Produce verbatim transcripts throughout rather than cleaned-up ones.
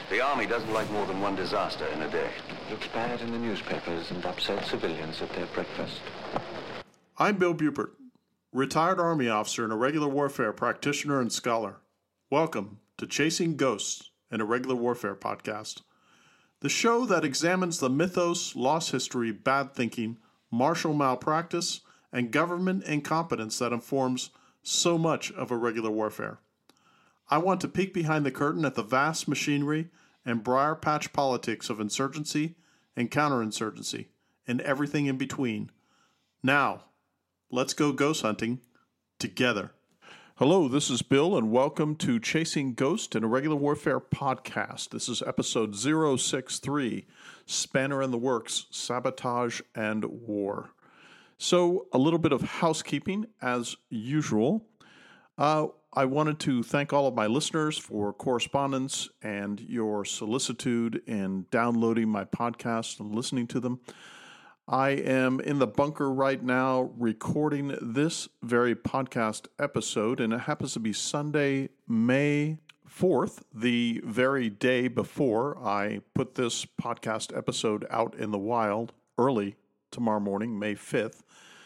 The Army doesn't like more than one disaster in a day. Looks bad in the newspapers and upsets civilians at their breakfast. I'm Bill Bupert, retired Army officer and irregular warfare practitioner and scholar. Welcome to Chasing Ghosts, an Irregular Warfare podcast, the show that examines the mythos, lost history, bad thinking, martial malpractice, and government incompetence that informs so much of irregular warfare. I want to peek behind the curtain at the vast machinery and briar patch politics of insurgency and counterinsurgency, and everything in between. Now, let's go ghost hunting together. Hello, this is Bill, and welcome to Chasing Ghost, an Irregular Warfare podcast. This is episode zero six three, Spanner in the Works, Sabotage and War. So, a little bit of housekeeping, as usual. Uh, I wanted to thank all of my listeners for correspondence and your solicitude in downloading my podcasts and listening to them. I am in the bunker right now recording this very podcast episode, and it happens to be Sunday, May fourth, the very day before I put this podcast episode out in the wild early tomorrow morning, May fifth.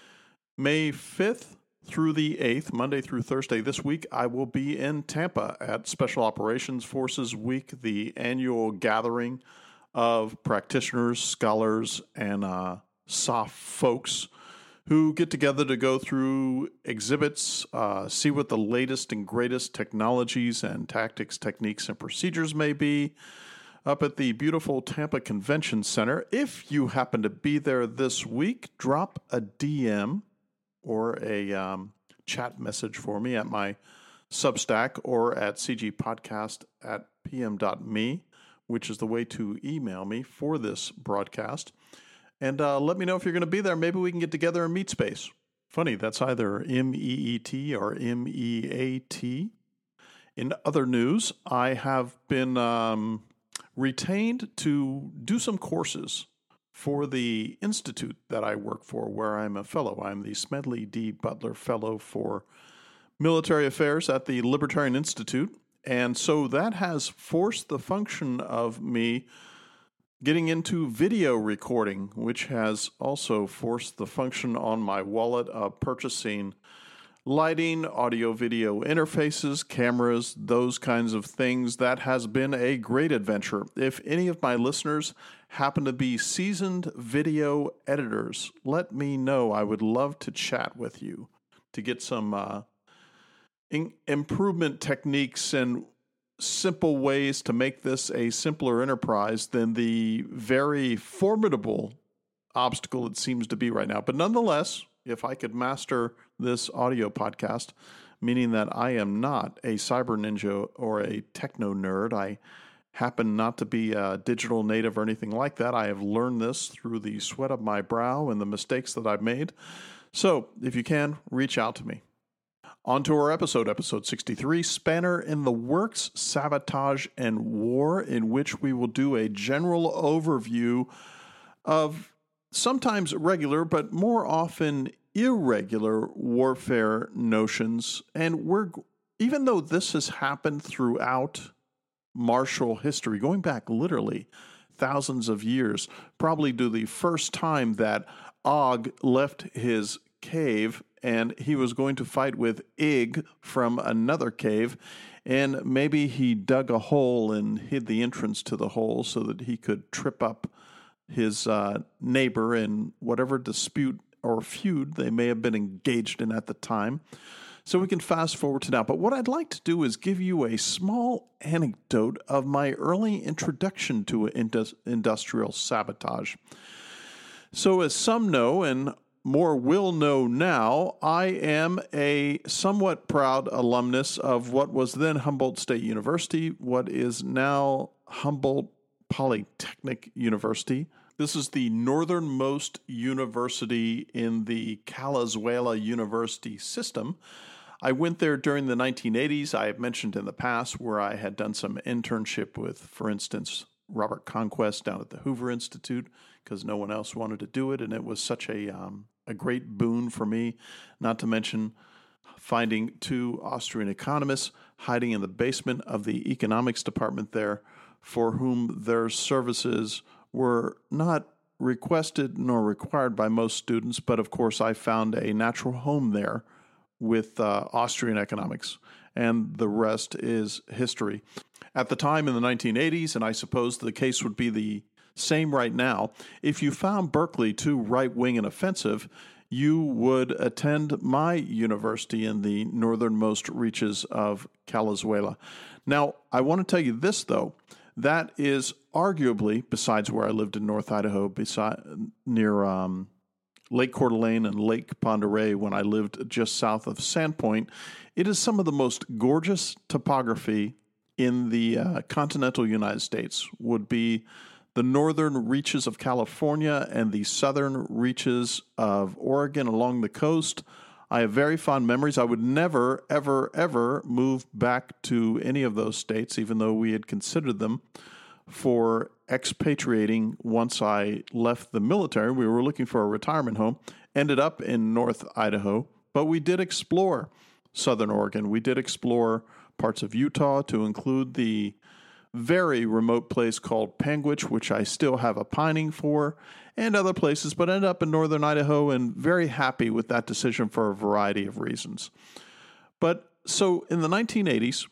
May fifth through the eighth, Monday through Thursday this week, I will be in Tampa at Special Operations Forces Week, the annual gathering of practitioners, scholars, and uh, soft folks who get together to go through exhibits, uh, see what the latest and greatest technologies and tactics, techniques, and procedures may be up at the beautiful Tampa Convention Center. If you happen to be there this week, drop a D M or a um, chat message for me at my Substack or at cgpodcast at pm.me, which is the way to email me for this broadcast. And uh, let me know if you're going to be there. Maybe we can get together in Meet Space. Funny, that's either M E E T or M E A T. In other news, I have been um, retained to do some courses for the institute that I work for, where I'm a fellow. I'm the Smedley D. Butler Fellow for Military Affairs at the Libertarian Institute. And so that has forced the function of me getting into video recording, which has also forced the function on my wallet of purchasing lighting, audio-video interfaces, cameras, those kinds of things. That has been a great adventure. If any of my listeners happen to be seasoned video editors, let me know. I would love to chat with you to get some uh, in- improvement techniques and simple ways to make this a simpler enterprise than the very formidable obstacle it seems to be right now. But nonetheless, if I could master this audio podcast, meaning that I am not a cyber ninja or a techno nerd, I happen not to be a digital native or anything like that. I have learned this through the sweat of my brow and the mistakes that I've made. So if you can, reach out to me. On to our episode, episode sixty-three, Spanner in the Works, Sabotage and War, in which we will do a general overview of sometimes regular, but more often irregular warfare notions. And we're, even though this has happened throughout martial history, going back literally thousands of years, probably to the first time that Og left his cave and he was going to fight with Ig from another cave, and maybe he dug a hole and hid the entrance to the hole so that he could trip up his uh, neighbor in whatever dispute or feud they may have been engaged in at the time. So we can fast forward to now. But what I'd like to do is give you a small anecdote of my early introduction to indus- industrial sabotage. So as some know, and more will know now, I am a somewhat proud alumnus of what was then Humboldt State University, what is now Humboldt Polytechnic University. This is the northernmost university in the Calazuela University system. I went there during the nineteen eighties. I have mentioned in the past where I had done some internship with, for instance, Robert Conquest down at the Hoover Institute, because no one else wanted to do it, and it was such a um, a great boon for me, not to mention finding two Austrian economists hiding in the basement of the economics department there for whom their services were not requested nor required by most students, but of course I found a natural home there with uh, Austrian economics, and the rest is history. At the time in the nineteen eighties, and I suppose the case would be the same right now, if you found Berkeley too right-wing and offensive, you would attend my university in the northernmost reaches of Calizuela. Now, I want to tell you this, though. That is arguably, besides where I lived in North Idaho, beside, near um, Lake Coeur d'Alene and Lake Pend Oreille, when I lived just south of Sandpoint, it is some of the most gorgeous topography in the uh, continental United States, would be the northern reaches of California and the southern reaches of Oregon along the coast. I have very fond memories. I would never, ever, ever move back to any of those states, even though we had considered them for expatriating once I left the military. We were looking for a retirement home, ended up in North Idaho, but we did explore southern Oregon. We did explore parts of Utah, to include the very remote place called Panguitch, which I still have a pining for, and other places, but ended up in northern Idaho and very happy with that decision for a variety of reasons. But so in the nineteen eighties,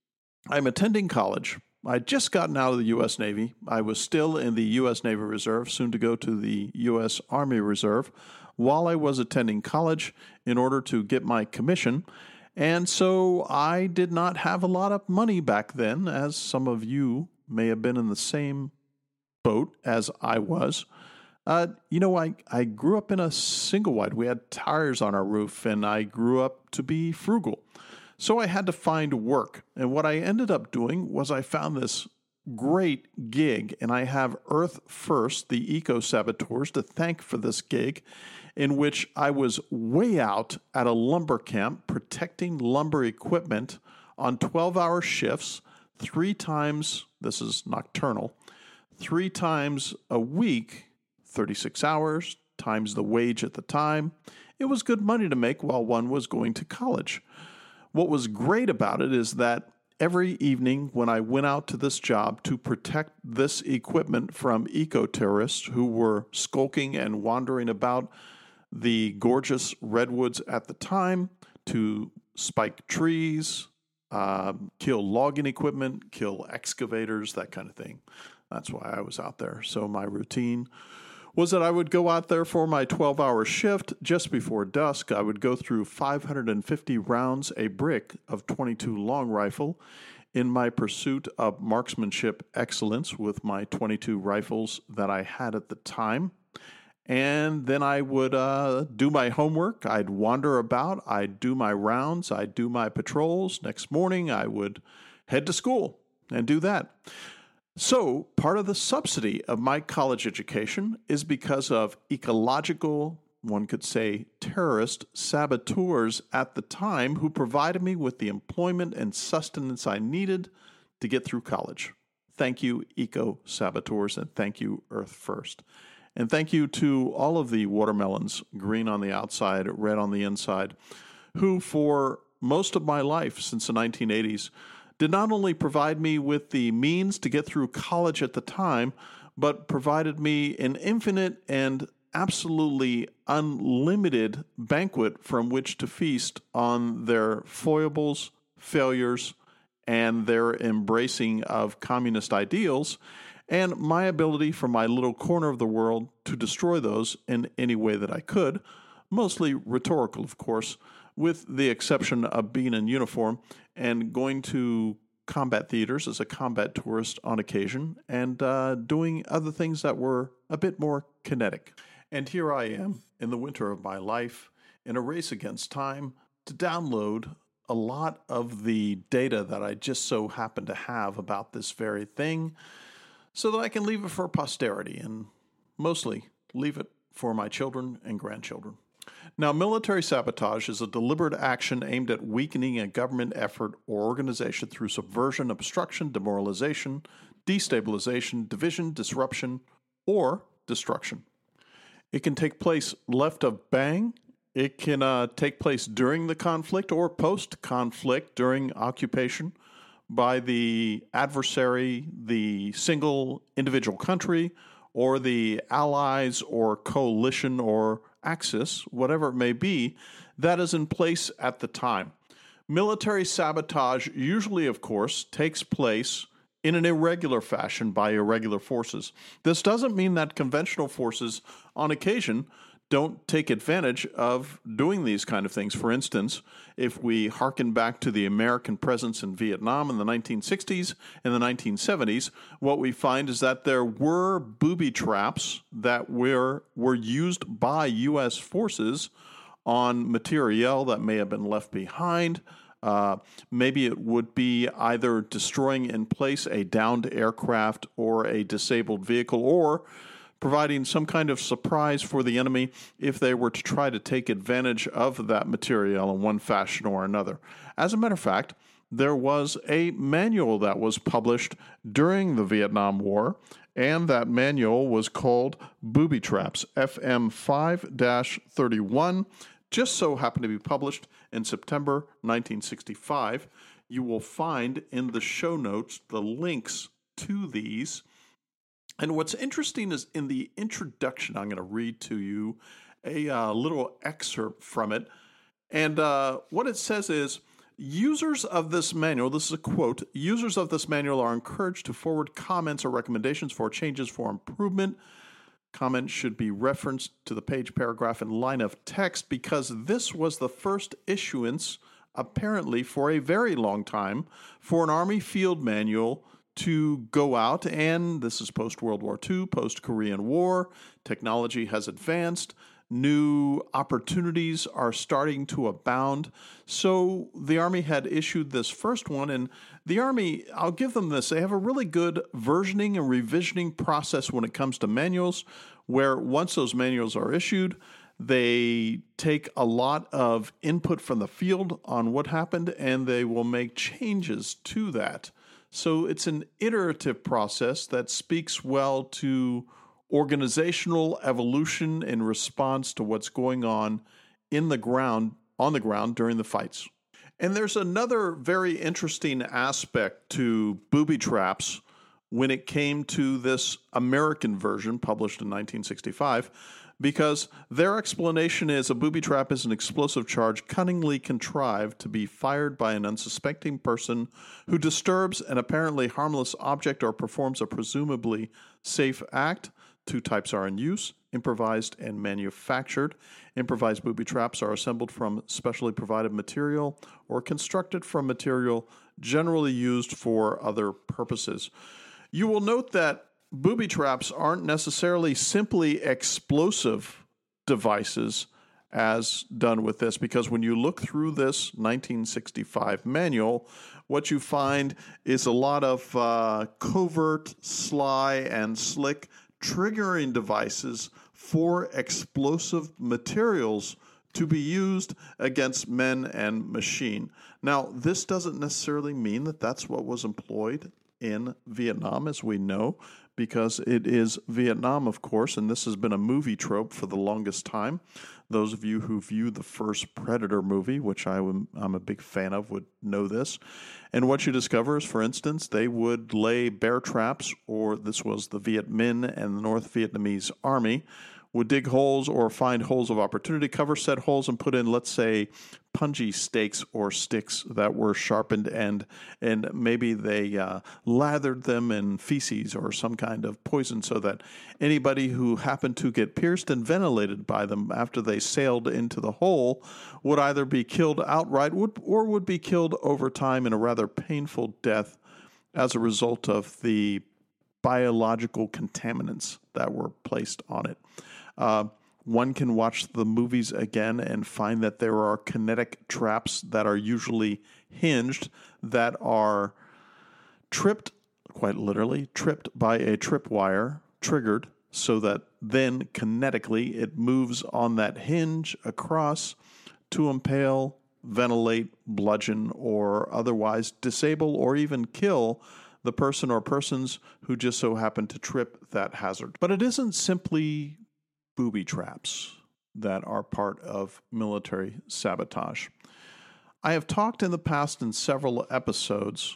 I'm attending college. I'd just gotten out of the U S Navy. I was still in the U S Navy Reserve, soon to go to the U S Army Reserve, while I was attending college in order to get my commission. And so I did not have a lot of money back then, as some of you may have been in the same boat as I was. Uh, you know, I, I grew up in a single wide. We had tires on our roof, and I grew up to be frugal. So I had to find work. And what I ended up doing was I found this great gig, and I have Earth First, the Eco Saboteurs, to thank for this gig, in which I was way out at a lumber camp protecting lumber equipment on twelve-hour shifts, three times, this is nocturnal, three times a week, thirty-six hours, times the wage at the time. It was good money to make while one was going to college. What was great about it is that every evening when I went out to this job to protect this equipment from eco-terrorists who were skulking and wandering about the gorgeous redwoods at the time to spike trees, uh, kill logging equipment, kill excavators, that kind of thing. That's why I was out there. So my routine was that I would go out there for my twelve-hour shift. Just before dusk, I would go through five hundred fifty rounds a brick of twenty-two long rifle in my pursuit of marksmanship excellence with my twenty-two rifles that I had at the time. And then I would uh, do my homework. I'd wander about. I'd do my rounds. I'd do my patrols. Next morning, I would head to school and do that. So part of the subsidy of my college education is because of ecological, one could say, terrorist saboteurs at the time who provided me with the employment and sustenance I needed to get through college. Thank you, eco-saboteurs, and thank you, Earth First. And thank you to all of the watermelons, green on the outside, red on the inside, who for most of my life since the nineteen eighties did not only provide me with the means to get through college at the time, but provided me an infinite and absolutely unlimited banquet from which to feast on their foibles, failures, and their embracing of communist ideals, and my ability from my little corner of the world to destroy those in any way that I could, mostly rhetorical, of course, with the exception of being in uniform and going to combat theaters as a combat tourist on occasion and uh, doing other things that were a bit more kinetic. And here I am in the winter of my life in a race against time to download a lot of the data that I just so happen to have about this very thing, so that I can leave it for posterity and mostly leave it for my children and grandchildren. Now, military sabotage is a deliberate action aimed at weakening a government effort or organization through subversion, obstruction, demoralization, destabilization, division, disruption, or destruction. It can take place left of bang. It can uh, take place during the conflict or post-conflict during occupation, by the adversary, the single individual country, or the allies or coalition or axis, whatever it may be, that is in place at the time. Military sabotage usually, of course, takes place in an irregular fashion by irregular forces. This doesn't mean that conventional forces, on occasion, don't take advantage of doing these kind of things. For instance, if we hearken back to the American presence in Vietnam in the nineteen sixties and the nineteen seventies, what we find is that there were booby traps that were, were used by U S forces on materiel that may have been left behind. Uh, maybe it would be either destroying in place a downed aircraft or a disabled vehicle, or providing some kind of surprise for the enemy if they were to try to take advantage of that material in one fashion or another. As a matter of fact, there was a manual that was published during the Vietnam War, and that manual was called Booby Traps, F M five thirty-one, just so happened to be published in September nineteen sixty-five. You will find in the show notes the links to these. And what's interesting is in the introduction, I'm going to read to you a uh, little excerpt from it. And uh, what it says is, users of this manual, this is a quote, users of this manual are encouraged to forward comments or recommendations for changes for improvement. Comments should be referenced to the page, paragraph, and line of text, because this was the first issuance, apparently for a very long time, for an Army field manual to go out, and this is post-World War Two, post-Korean War. Technology has advanced. New opportunities are starting to abound. So the Army had issued this first one, and the Army, I'll give them this, they have a really good versioning and revisioning process when it comes to manuals, where once those manuals are issued, they take a lot of input from the field on what happened, and they will make changes to that. So it's an iterative process that speaks well to organizational evolution in response to what's going on in the ground, on the ground during the fights. And there's another very interesting aspect to booby traps when it came to this American version published in nineteen sixty-five, because their explanation is a booby trap is an explosive charge cunningly contrived to be fired by an unsuspecting person who disturbs an apparently harmless object or performs a presumably safe act. Two types are in use, improvised and manufactured. Improvised booby traps are assembled from specially provided material or constructed from material generally used for other purposes. You will note that booby traps aren't necessarily simply explosive devices as done with this, because when you look through this nineteen sixty-five manual, what you find is a lot of uh, covert, sly, and slick triggering devices for explosive materials to be used against men and machine. Now, this doesn't necessarily mean that that's what was employed in Vietnam, as we know, because it is Vietnam, of course, and this has been a movie trope for the longest time. Those of you who viewed the first Predator movie, which I am, I'm a big fan of, would know this. And what you discover is, for instance, they would lay bear traps, or this was the Viet Minh and the North Vietnamese Army, would dig holes or find holes of opportunity, cover said holes, and put in, let's say, punji stakes or sticks that were sharpened, and and maybe they uh, lathered them in feces or some kind of poison so that anybody who happened to get pierced and ventilated by them after they sailed into the hole would either be killed outright would, or would be killed over time in a rather painful death as a result of the biological contaminants that were placed on it. Uh, one can watch the movies again and find that there are kinetic traps that are usually hinged, that are tripped, quite literally, tripped by a tripwire, triggered, so that then kinetically it moves on that hinge across to impale, ventilate, bludgeon, or otherwise disable or even kill the person or persons who just so happen to trip that hazard. But it isn't simply booby traps that are part of military sabotage. I have talked in the past in several episodes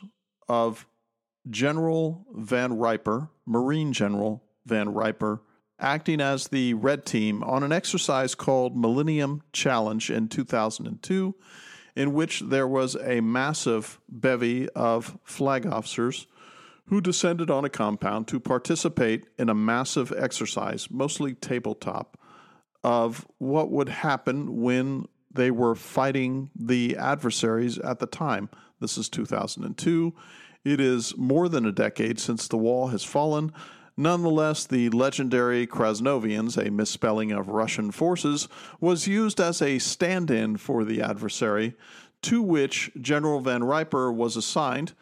of General Van Riper, Marine General Van Riper, acting as the Red Team on an exercise called Millennium Challenge in two thousand two, in which there was a massive bevy of flag officers who descended on a compound to participate in a massive exercise, mostly tabletop, of what would happen when they were fighting the adversaries at the time. This is two thousand two. It is more than a decade since the wall has fallen. Nonetheless, the legendary Krasnovians, a misspelling of Russian forces, was used as a stand-in for the adversary, to which General Van Riper was assigned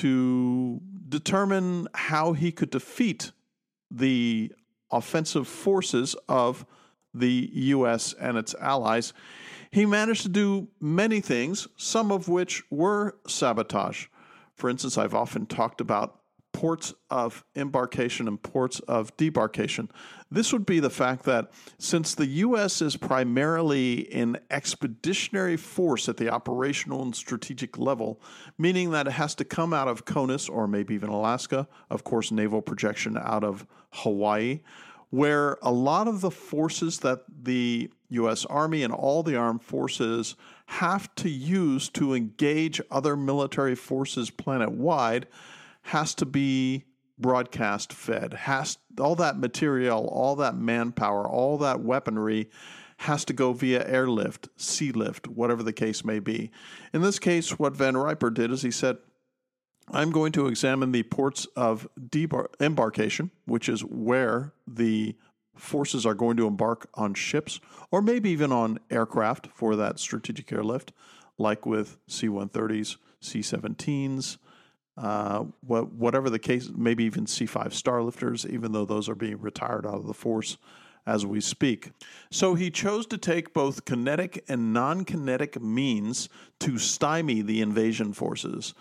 to determine how he could defeat the offensive forces of the U S and its allies. He managed to do many things, some of which were sabotage. For instance, I've often talked about ports of embarkation and ports of debarkation. This would be the fact that since the U S is primarily an expeditionary force at the operational and strategic level, meaning that it has to come out of CONUS or maybe even Alaska, of course, naval projection out of Hawaii, where a lot of the forces that the U S Army and all the armed forces have to use to engage other military forces planet-wide has to be broadcast fed. Has all that material, all that manpower, all that weaponry has to go via airlift, sea lift, whatever the case may be. In this case, what Van Riper did is he said, I'm going to examine the ports of debar- embarkation, which is where the forces are going to embark on ships, or maybe even on aircraft for that strategic airlift, like with C one thirties, C seventeens, uh, what, whatever the case, maybe even C five Starlifters, even though those are being retired out of the force as we speak. So he chose to take both kinetic and non-kinetic means to stymie the invasion forces.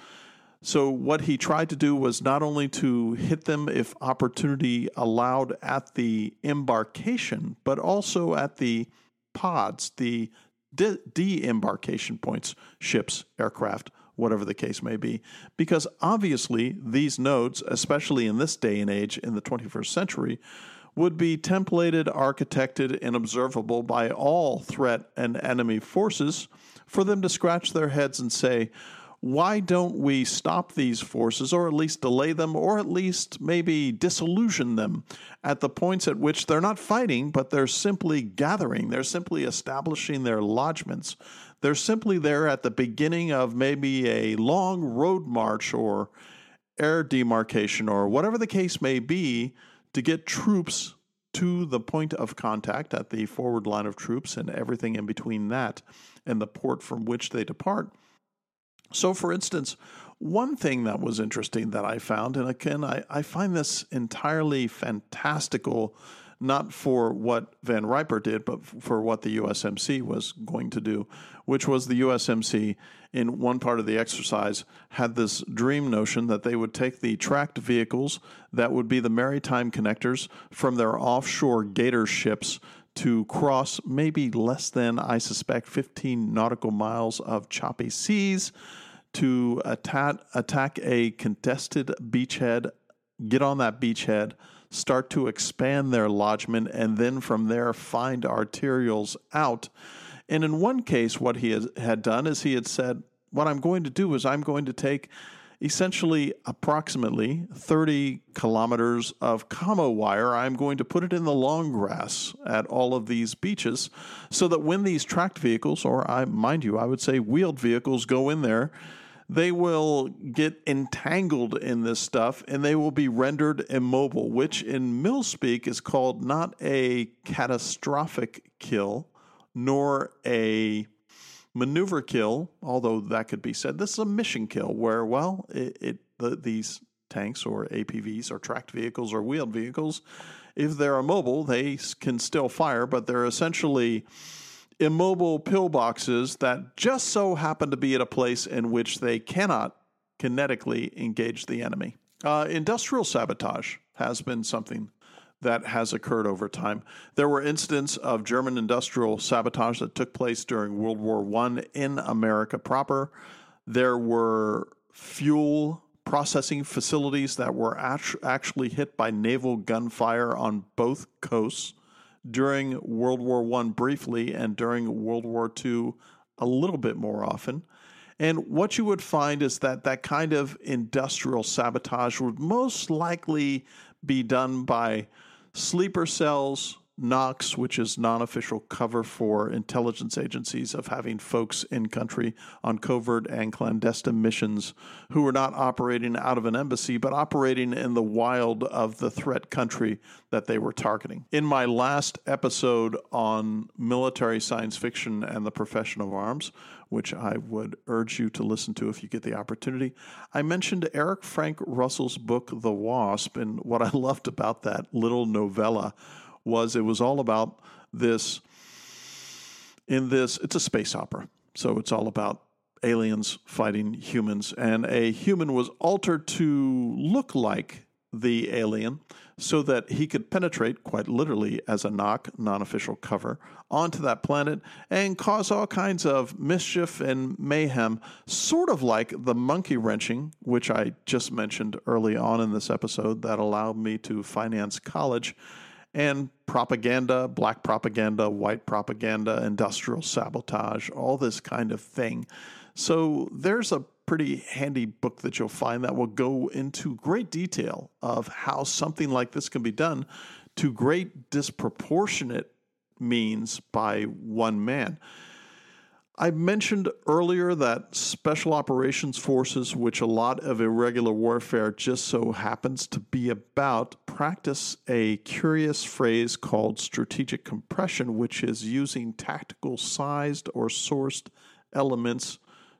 So what he tried to do was not only to hit them if opportunity allowed at the embarkation, but also at the pods, the de- de-embarkation points, ships, aircraft, whatever the case may be. Because obviously these nodes, especially in this day and age in the twenty-first century, would be templated, architected, and observable by all threat and enemy forces for them to scratch their heads and say, why don't we stop these forces, or at least delay them, or at least maybe disillusion them at the points at which they're not fighting, but they're simply gathering. They're simply establishing their lodgements. They're simply there at the beginning of maybe a long road march or air demarcation or whatever the case may be to get troops to the point of contact at the forward line of troops and everything in between that and the port from which they depart. So, for instance, one thing that was interesting that I found, and again, I, I find this entirely fantastical, not for what Van Riper did, but for what the U S M C was going to do, which was the U S M C, in one part of the exercise, had this dream notion that they would take the tracked vehicles that would be the maritime connectors from their offshore gator ships to cross maybe less than, I suspect, fifteen nautical miles of choppy seas to attack, attack a contested beachhead, get on that beachhead, start to expand their lodgment, and then from there find arterials out. And in one case, what he has, had done is he had said, what I'm going to do is I'm going to take essentially approximately thirty kilometers of commo wire. I'm going to put it in the long grass at all of these beaches so that when these tracked vehicles, or I mind you, I would say wheeled vehicles go in there, they will get entangled in this stuff and they will be rendered immobile, which in mill speak is called not a catastrophic kill, nor a maneuver kill, although that could be said. This is a mission kill where, well, it, it the, these tanks or A P Vs or tracked vehicles or wheeled vehicles, if they're immobile, they can still fire, but they're essentially immobile pillboxes that just so happen to be at a place in which they cannot kinetically engage the enemy. Uh, industrial sabotage has been something that has occurred over time. There were incidents of German industrial sabotage that took place during World War One in America proper. There were fuel processing facilities that were act- actually hit by naval gunfire on both coasts during World War One briefly and during World War Two a little bit more often. And what you would find is that that kind of industrial sabotage would most likely be done by sleeper cells, N O C, which is non-official cover for intelligence agencies of having folks in country on covert and clandestine missions who are not operating out of an embassy, but operating in the wild of the threat country that they were targeting. In my last episode on military science fiction and the profession of arms, which I would urge you to listen to if you get the opportunity, I mentioned Eric Frank Russell's book, The Wasp, and what I loved about that little novella was it was all about this, in this, it's a space opera, so it's all about aliens fighting humans, and a human was altered to look like the alien so that he could penetrate, quite literally as a N O C, non-official cover, onto that planet and cause all kinds of mischief and mayhem, sort of like the monkey wrenching, which I just mentioned early on in this episode that allowed me to finance college, and propaganda, black propaganda, white propaganda, industrial sabotage, all this kind of thing. So there's a pretty handy book that you'll find that will go into great detail of how something like this can be done to great disproportionate means by one man. I mentioned earlier that special operations forces, which a lot of irregular warfare just so happens to be about, practice a curious phrase called strategic compression, which is using tactical sized or sourced elements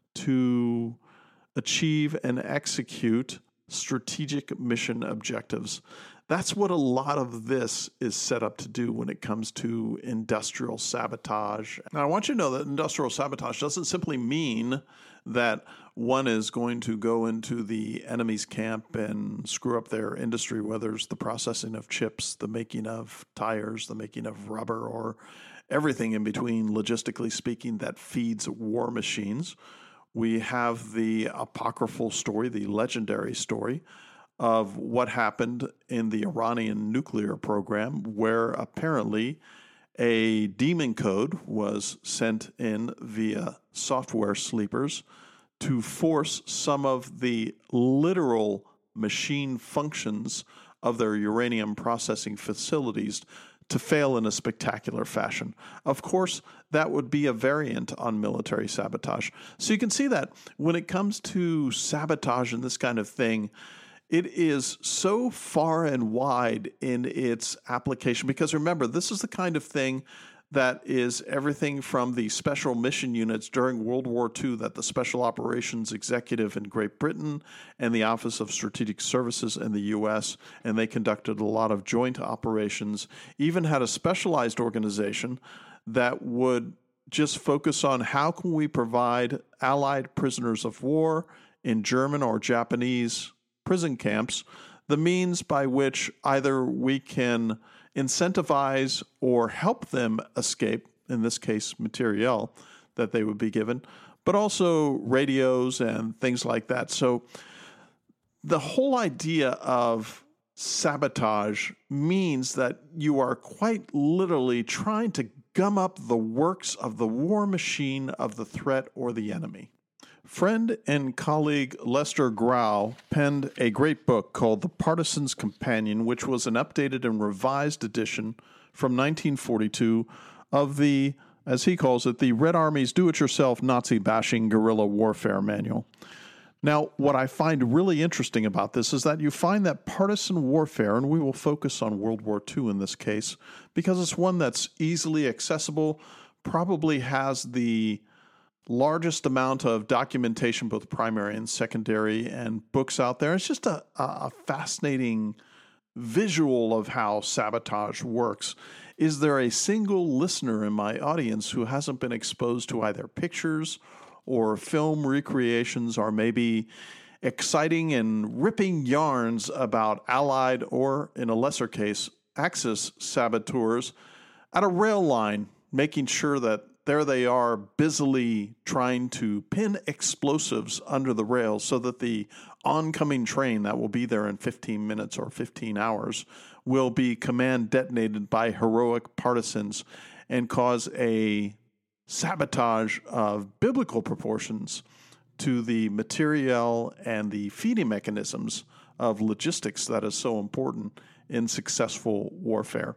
to achieve and execute strategic mission objectives. That's what a lot of this is set up to do when it comes to industrial sabotage. Now, I want you to know that industrial sabotage doesn't simply mean that one is going to go into the enemy's camp and screw up their industry, whether it's the processing of chips, the making of tires, the making of rubber, or everything in between, logistically speaking, that feeds war machines. We have the apocryphal story, the legendary story of what happened in the Iranian nuclear program, where apparently a daemon code was sent in via software sleepers to force some of the literal machine functions of their uranium processing facilities to fail in a spectacular fashion. Of course, that would be a variant on military sabotage. So you can see that when it comes to sabotage and this kind of thing, it is so far and wide in its application, because remember, this is the kind of thing that is everything from the special mission units during World War Two that the Special Operations Executive in Great Britain and the Office of Strategic Services in the U S, and they conducted a lot of joint operations, even had a specialized organization that would just focus on how can we provide Allied prisoners of war in German or Japanese prison camps, the means by which either we can incentivize or help them escape, in this case, materiel that they would be given, but also radios and things like that. So the whole idea of sabotage means that you are quite literally trying to gum up the works of the war machine of the threat or the enemy. Friend and colleague Lester Grau penned a great book called The Partisan's Companion, which was an updated and revised edition from nineteen forty-two of the, as he calls it, the Red Army's Do-It-Yourself Nazi-Bashing Guerrilla Warfare Manual. Now, what I find really interesting about this is that you find that partisan warfare, and we will focus on World War Two in this case, because it's one that's easily accessible, probably has the largest amount of documentation, both primary and secondary, and books out there. It's just a, a fascinating visual of how sabotage works. Is there a single listener in my audience who hasn't been exposed to either pictures or film recreations or maybe exciting and ripping yarns about Allied or, in a lesser case, Axis saboteurs at a rail line, making sure that there they are busily trying to pin explosives under the rails so that the oncoming train that will be there in fifteen minutes or fifteen hours will be command detonated by heroic partisans and cause a sabotage of biblical proportions to the materiel and the feeding mechanisms of logistics that is so important in successful warfare.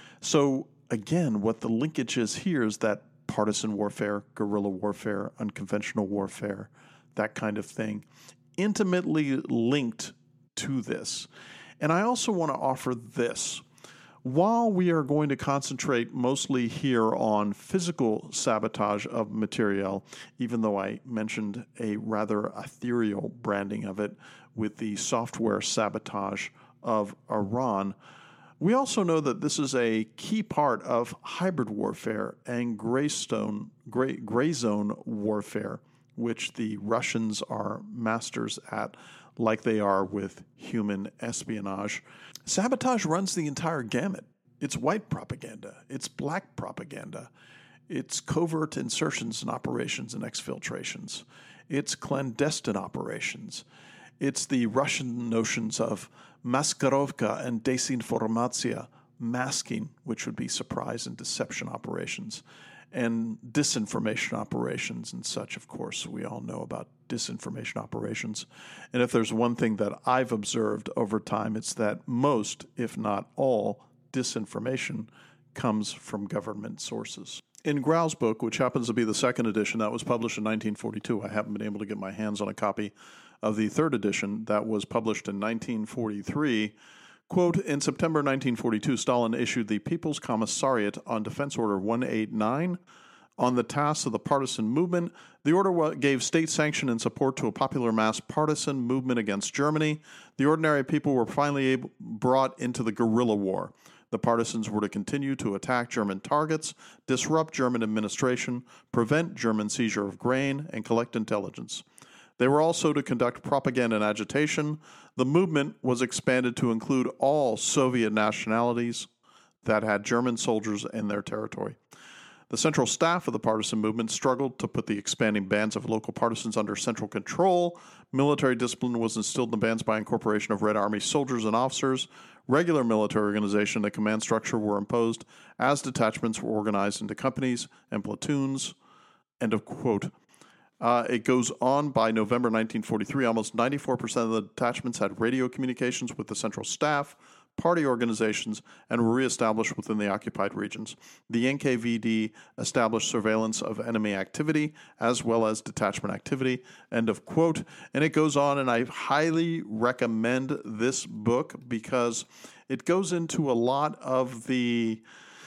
So again, what the linkage is here is that partisan warfare, guerrilla warfare, unconventional warfare, that kind of thing, intimately linked to this. And I also want to offer this. While we are going to concentrate mostly here on physical sabotage of materiel, even though I mentioned a rather ethereal branding of it with the software sabotage of Iran, we also know that this is a key part of hybrid warfare and graystone, gray, gray zone warfare, which the Russians are masters at, like they are with human espionage. Sabotage runs the entire gamut. It's white propaganda. It's black propaganda. It's covert insertions and operations and exfiltrations. It's clandestine operations. It's the Russian notions of maskirovka and desinformatia, masking, which would be surprise and deception operations, and disinformation operations and such. Of course, we all know about disinformation operations. And if there's one thing that I've observed over time, it's that most, if not all, disinformation comes from government sources. In Grau's book, which happens to be the second edition that was published in nineteen forty-two, I haven't been able to get my hands on a copy of the third edition that was published in nineteen forty-three. Quote, in September nineteen forty-two, Stalin issued the People's Commissariat on Defense Order one eighty-nine on the tasks of the partisan movement. The order gave state sanction and support to a popular mass partisan movement against Germany. The ordinary people were finally able, brought into the guerrilla war. The partisans were to continue to attack German targets, disrupt German administration, prevent German seizure of grain, and collect intelligence. They were also to conduct propaganda and agitation. The movement was expanded to include all Soviet nationalities that had German soldiers in their territory. The central staff of the partisan movement struggled to put the expanding bands of local partisans under central control. Military discipline was instilled in the bands by incorporation of Red Army soldiers and officers. Regular military organization and command structure were imposed as detachments were organized into companies and platoons. End of quote. Uh, it goes on by November nineteen forty-three. Almost ninety-four percent of the detachments had radio communications with the central staff, party organizations, and were reestablished within the occupied regions. The N K V D established surveillance of enemy activity as well as detachment activity. End of quote. And it goes on, and I highly recommend this book because it goes into a lot of the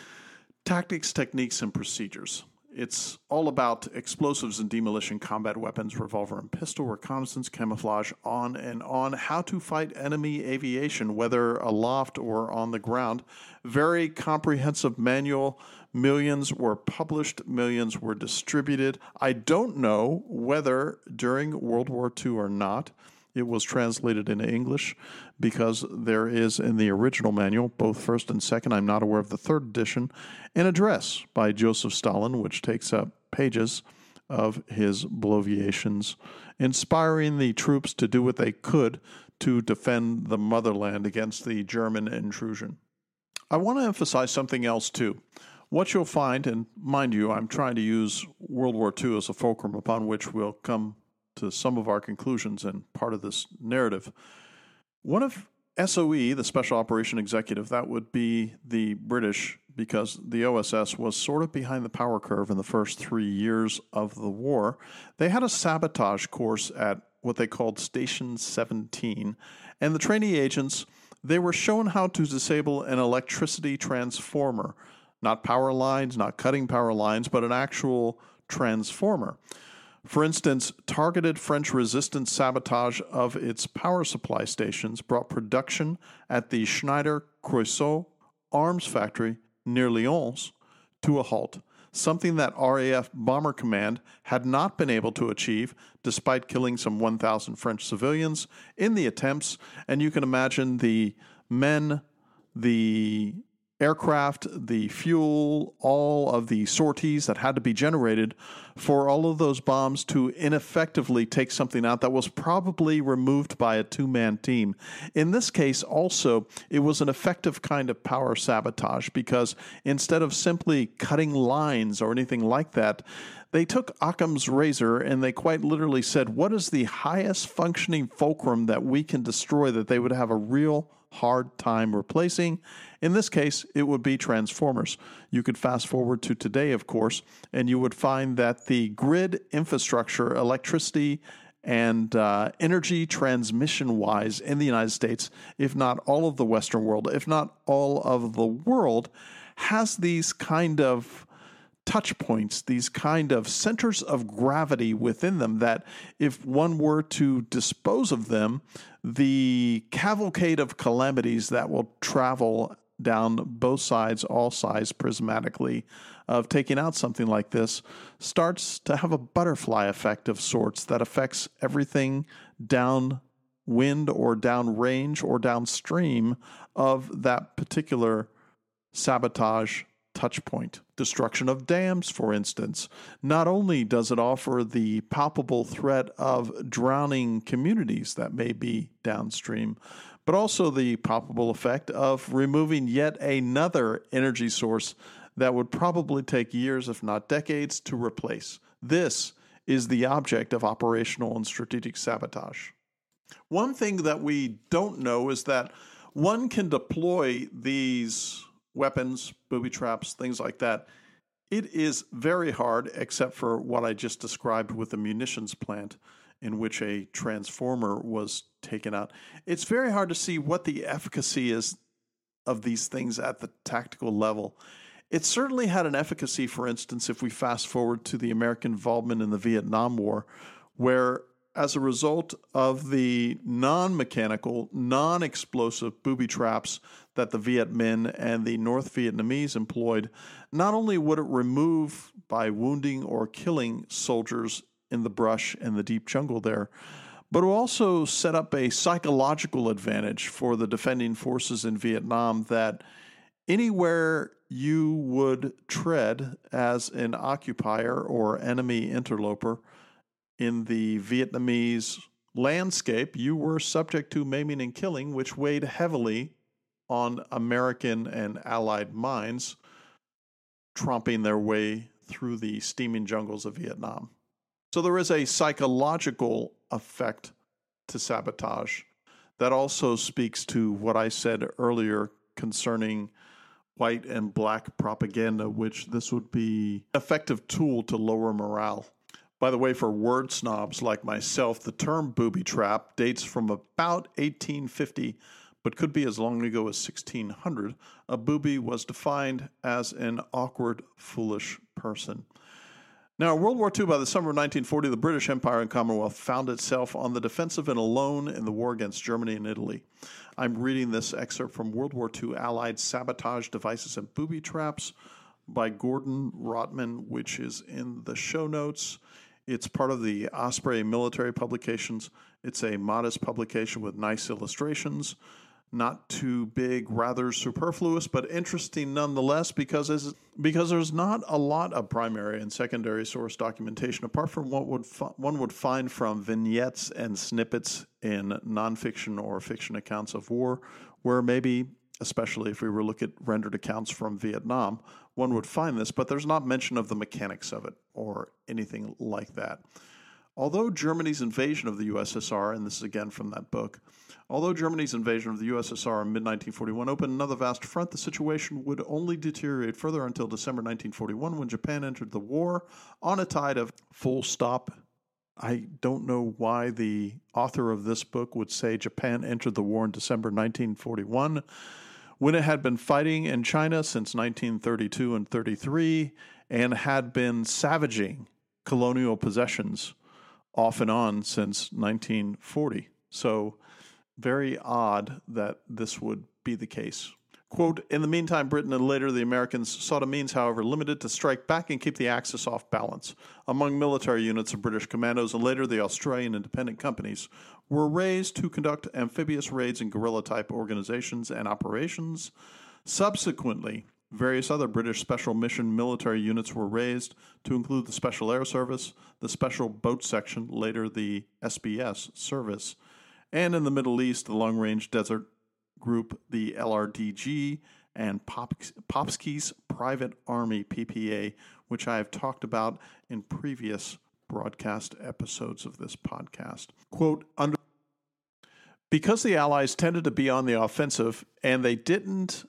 tactics, techniques, and procedures. It's all about explosives and demolition, combat weapons, revolver and pistol, reconnaissance, camouflage, on and on, how to fight enemy aviation, whether aloft or on the ground. Very comprehensive manual. Millions were published, millions were distributed. I don't know whether during World War Two or not it was translated into English, because there is in the original manual, both first and second, I'm not aware of the third edition, an address by Joseph Stalin, which takes up pages of his bloviations, inspiring the troops to do what they could to defend the motherland against the German intrusion. I want to emphasize something else, too. What you'll find, and mind you, I'm trying to use World War Two as a fulcrum upon which we'll come to some of our conclusions and part of this narrative. One of S O E, the Special Operation Executive, that would be the British, because the O S S was sort of behind the power curve in the first three years of the war. They had a sabotage course at what they called Station seventeen, and the trainee agents, they were shown how to disable an electricity transformer. Not power lines, not cutting power lines, but an actual transformer. For instance, targeted French resistance sabotage of its power supply stations brought production at the Schneider-Creusot arms factory near Lyons to a halt, something that R A F Bomber Command had not been able to achieve despite killing some one thousand French civilians in the attempts. And you can imagine the men, the aircraft, the fuel, all of the sorties that had to be generated for all of those bombs to ineffectively take something out that was probably removed by a two-man team. In this case, also, it was an effective kind of power sabotage because instead of simply cutting lines or anything like that, they took Occam's razor and they quite literally said, what is the highest functioning fulcrum that we can destroy that they would have a real hard time replacing? In this case, it would be transformers. You could fast forward to today, of course, and you would find that the grid infrastructure, electricity, and uh, energy transmission-wise in the United States, if not all of the Western world, if not all of the world, has these kind of touch points, these kind of centers of gravity within them that if one were to dispose of them, the cavalcade of calamities that will travel down both sides, all sides prismatically of taking out something like this starts to have a butterfly effect of sorts that affects everything downwind or downrange or downstream of that particular sabotage touch point. Destruction of dams, for instance. Not only does it offer the palpable threat of drowning communities that may be downstream, but also the palpable effect of removing yet another energy source that would probably take years, if not decades, to replace. This is the object of operational and strategic sabotage. One thing that we don't know is that one can deploy these weapons, booby traps, things like that. It is very hard, except for what I just described with the munitions plant in which a transformer was taken out. It's very hard to see what the efficacy is of these things at the tactical level. It certainly had an efficacy, for instance, if we fast forward to the American involvement in the Vietnam War, where as a result of the non-mechanical, non-explosive booby traps that the Viet Minh and the North Vietnamese employed, not only would it remove by wounding or killing soldiers in the brush and the deep jungle there, but it also set up a psychological advantage for the defending forces in Vietnam that anywhere you would tread as an occupier or enemy interloper in the Vietnamese landscape, you were subject to maiming and killing, which weighed heavily on American and Allied minds, tromping their way through the steaming jungles of Vietnam. So there is a psychological effect to sabotage that also speaks to what I said earlier concerning white and black propaganda, which this would be an effective tool to lower morale. By the way, for word snobs like myself, the term booby trap dates from about eighteen fifty, but could be as long ago as sixteen hundred. A booby was defined as an awkward, foolish person. Now, in World War Two, by the summer of nineteen forty, the British Empire and Commonwealth found itself on the defensive and alone in the war against Germany and Italy. I'm reading this excerpt from World War Two Allied Sabotage Devices and Booby Traps by Gordon Rotman, which is in the show notes. It's part of the Osprey Military Publications. It's a modest publication with nice illustrations. Not too big, rather superfluous, but interesting nonetheless because because there's not a lot of primary and secondary source documentation apart from what would one would find from vignettes and snippets in nonfiction or fiction accounts of war, where maybe, especially if we were looking at rendered accounts from Vietnam, one would find this, but there's not mention of the mechanics of it or anything like that. Although Germany's invasion of the U S S R, and this is again from that book, although Germany's invasion of the U S S R in mid nineteen forty-one opened another vast front, the situation would only deteriorate further until December nineteen forty-one when Japan entered the war on a tide of full stop. I don't know why the author of this book would say Japan entered the war in December nineteen forty-one when it had been fighting in China since nineteen thirty-two and thirty-three and had been savaging colonial possessions off and on since nineteen forty. So very odd that this would be the case. Quote, in the meantime, Britain and later the Americans sought a means, however limited, to strike back and keep the Axis off balance. Among military units of British commandos and later the Australian independent companies were raised to conduct amphibious raids and guerrilla-type organizations and operations Subsequently, various other British Special Mission military units were raised to include the Special Air Service, the Special Boat Section, later the S B S service, and in the Middle East, the Long Range Desert Group, the L R D G, and Popsky's Private Army, P P A, which I have talked about in previous broadcast episodes of this podcast. Quote, under because the Allies tended to be on the offensive and they didn't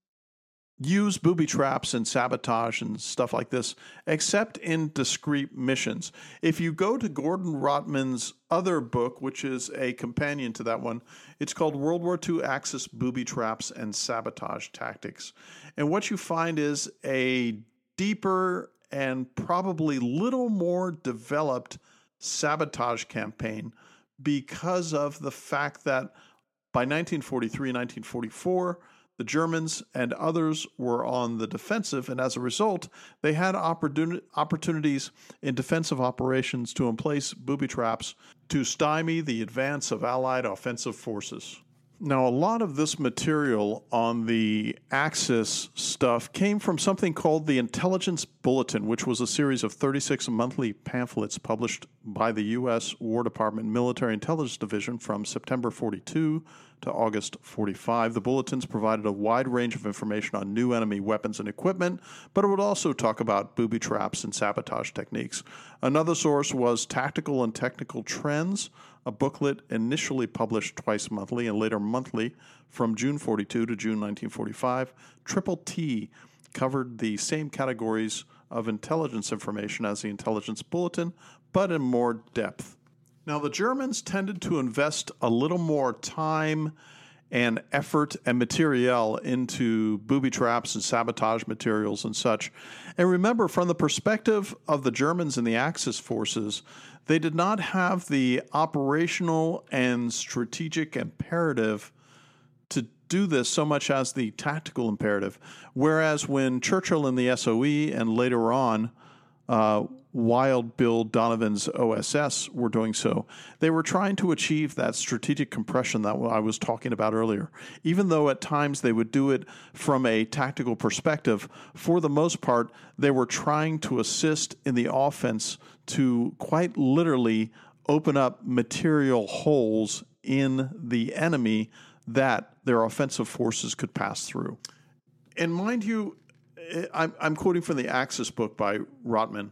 use booby traps and sabotage and stuff like this, except in discrete missions. If you go to Gordon Rotman's other book, which is a companion to that one, it's called World War Two Axis Booby Traps and Sabotage Tactics. And what you find is a deeper and probably little more developed sabotage campaign because of the fact that by nineteen forty-three, nineteen forty-four, the Germans and others were on the defensive, and as a result, they had opportun- opportunities in defensive operations to emplace booby traps to stymie the advance of Allied offensive forces. Now, a lot of this material on the Axis stuff came from something called the Intelligence Bulletin, which was a series of thirty-six monthly pamphlets published by the U S War Department Military Intelligence Division from September forty-two to August forty-five. The bulletins provided a wide range of information on new enemy weapons and equipment, but it would also talk about booby traps and sabotage techniques. Another source was Tactical and Technical Trends, a booklet initially published twice monthly and later monthly from June forty-two to June nineteen forty-five. Triple T covered the same categories of intelligence information as the Intelligence Bulletin, but in more depth. Now, the Germans tended to invest a little more time and effort and material into booby traps and sabotage materials and such. And remember, from the perspective of the Germans and the Axis forces, they did not have the operational and strategic imperative to do this so much as the tactical imperative. Whereas when Churchill and the S O E and later on uh, Wild Bill Donovan's O S S were doing so, they were trying to achieve that strategic compression that I was talking about earlier. Even though at times they would do it from a tactical perspective, for the most part, they were trying to assist in the offense to quite literally open up material holes in the enemy that their offensive forces could pass through. And mind you, I'm, I'm quoting from the Axis book by Rotman.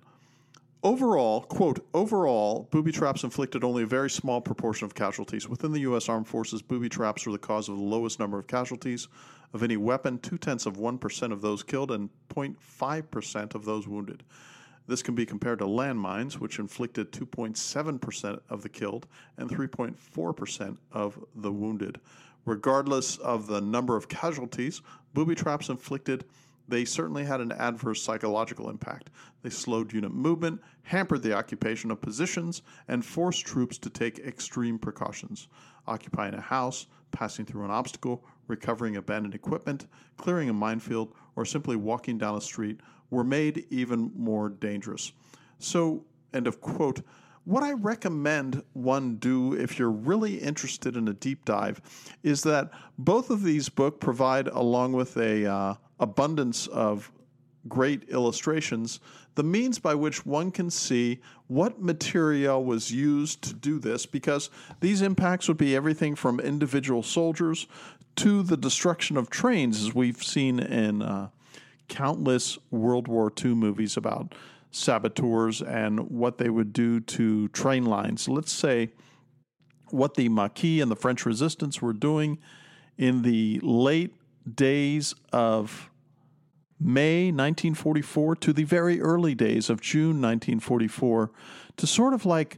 Overall, quote, overall, booby traps inflicted only a very small proportion of casualties. Within the U S Armed Forces, booby traps were the cause of the lowest number of casualties of any weapon, two-tenths of one percent of those killed and zero point five percent of those wounded. This can be compared to landmines, which inflicted two point seven percent of the killed and three point four percent of the wounded. Regardless of the number of casualties, booby traps inflicted, they certainly had an adverse psychological impact. They slowed unit movement, hampered the occupation of positions, and forced troops to take extreme precautions. Occupying a house, passing through an obstacle, recovering abandoned equipment, clearing a minefield, or simply walking down a street were made even more dangerous. So, end of quote. What I recommend one do if you're really interested in a deep dive is that both of these books provide, along with a uh, abundance of great illustrations, the means by which one can see what material was used to do this, because these impacts would be everything from individual soldiers to the destruction of trains, as we've seen in uh, countless World War Two movies about saboteurs and what they would do to train lines. Let's say what the Maquis and the French resistance were doing in the late days of May nineteen forty-four to the very early days of June nineteen forty-four to sort of like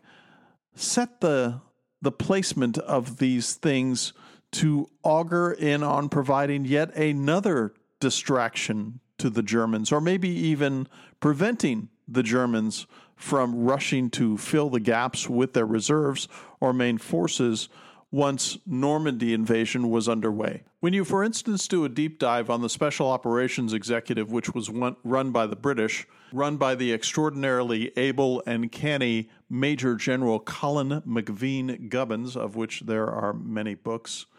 set the the placement of these things to augur in on providing yet another distraction to the Germans, or maybe even preventing the Germans from rushing to fill the gaps with their reserves or main forces once Normandy invasion was underway. When you, for instance, do a deep dive on the Special Operations Executive, which was one, run by the British, run by the extraordinarily able and canny Major General Colin McVeen Gubbins, of which there are many books,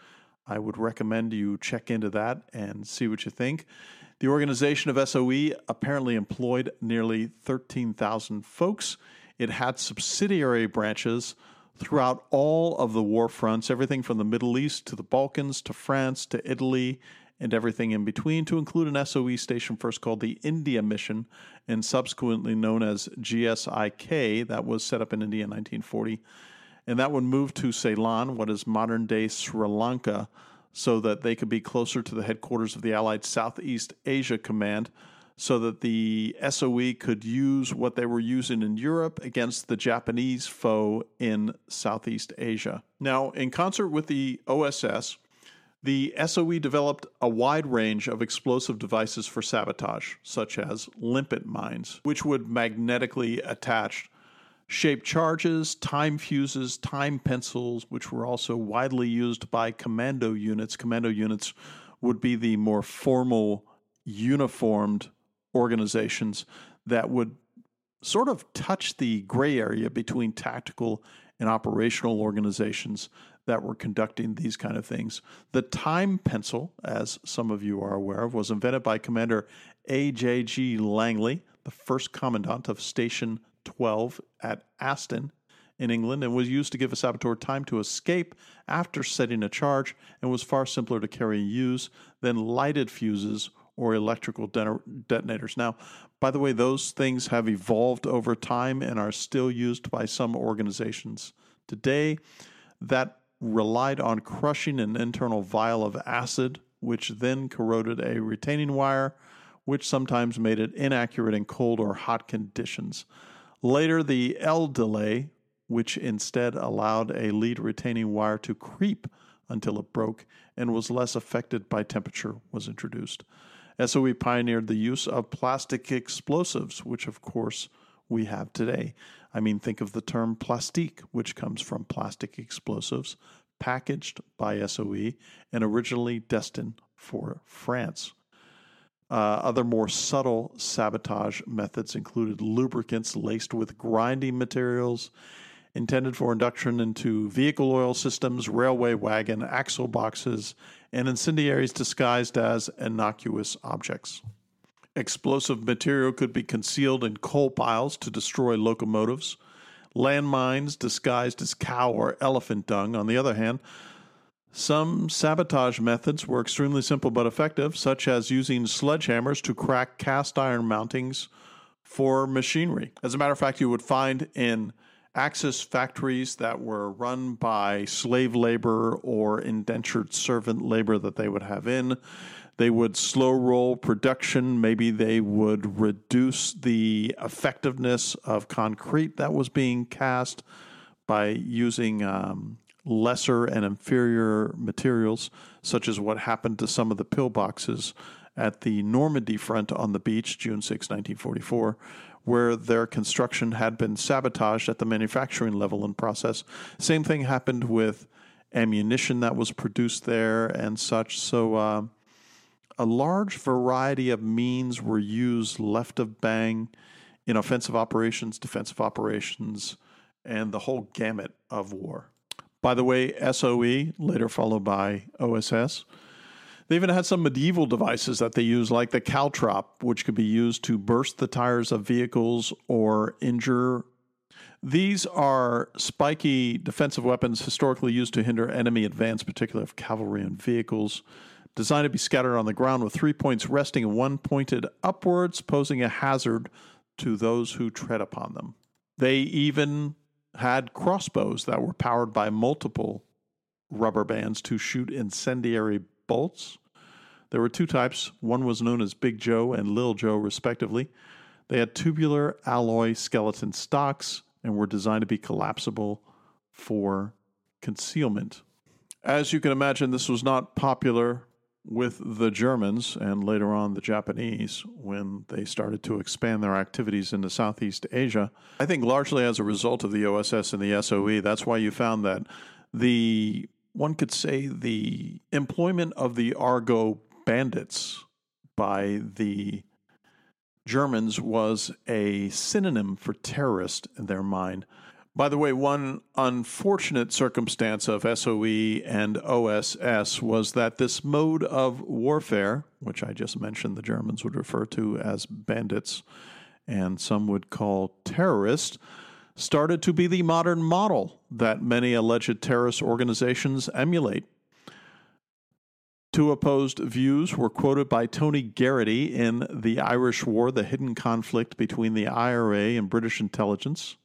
I would recommend you check into that and see what you think. The organization of S O E apparently employed nearly thirteen thousand folks. It had subsidiary branches throughout all of the war fronts, everything from the Middle East to the Balkans to France to Italy and everything in between, to include an S O E station first called the India Mission and subsequently known as G S I K. That was set up in India in nineteen forty. And that would move to Ceylon, what is modern-day Sri Lanka, so that they could be closer to the headquarters of the Allied Southeast Asia Command, so that the S O E could use what they were using in Europe against the Japanese foe in Southeast Asia. Now, in concert with the O S S, the S O E developed a wide range of explosive devices for sabotage, such as limpet mines, which would magnetically attach shaped charges, time fuses, time pencils, which were also widely used by commando units. Commando units would be the more formal, uniformed organizations that would sort of touch the gray area between tactical and operational organizations that were conducting these kind of things. The time pencil, as some of you are aware of, was invented by Commander A J G Langley, the first commandant of Station twelve at Aston in England, and was used to give a saboteur time to escape after setting a charge, and was far simpler to carry and use than lighted fuses or electrical de- detonators. Now, by the way, those things have evolved over time and are still used by some organizations today. That relied on crushing an internal vial of acid, which then corroded a retaining wire, which sometimes made it inaccurate in cold or hot conditions. Later, the L delay, which instead allowed a lead retaining wire to creep until it broke and was less affected by temperature, was introduced. S O E pioneered the use of plastic explosives, which of course we have today. I mean, think of the term plastique, which comes from plastic explosives, packaged by S O E and originally destined for France. Uh, other more subtle sabotage methods included lubricants laced with grinding materials intended for induction into vehicle oil systems, railway wagon, axle boxes, and incendiaries disguised as innocuous objects. Explosive material could be concealed in coal piles to destroy locomotives. Landmines disguised as cow or elephant dung. On the other hand, some sabotage methods were extremely simple but effective, such as using sledgehammers to crack cast iron mountings for machinery. As a matter of fact, you would find in Axis factories that were run by slave labor or indentured servant labor that they would have in, they would slow roll production. Maybe they would reduce the effectiveness of concrete that was being cast by using um, lesser and inferior materials, such as what happened to some of the pillboxes at the Normandy front on the beach, June sixth, nineteen forty-four, where their construction had been sabotaged at the manufacturing level and process. Same thing happened with ammunition that was produced there and such. So uh, a large variety of means were used left of bang in offensive operations, defensive operations, and the whole gamut of war. By the way, S O E, later followed by O S S, they even had some medieval devices that they used, like the caltrop, which could be used to burst the tires of vehicles or injure. These are spiky defensive weapons historically used to hinder enemy advance, particularly of cavalry and vehicles, designed to be scattered on the ground with three points resting and one pointed upwards, posing a hazard to those who tread upon them. They even had crossbows that were powered by multiple rubber bands to shoot incendiary bolts. There were two types. One was known as Big Joe and Lil Joe, respectively. They had tubular alloy skeleton stocks and were designed to be collapsible for concealment. As you can imagine, this was not popular with the Germans and later on the Japanese when they started to expand their activities into Southeast Asia. I think largely as a result of the O S S and the S O E. That's why you found that the one could say the employment of the Argo bandits by the Germans was a synonym for terrorist in their mind. By the way, one unfortunate circumstance of S O E and O S S was that this mode of warfare, which I just mentioned the Germans would refer to as bandits and some would call terrorists, started to be the modern model that many alleged terrorist organizations emulate. Two opposed views were quoted by Tony Garrity in The Irish War, the hidden conflict between the I R A and British intelligence,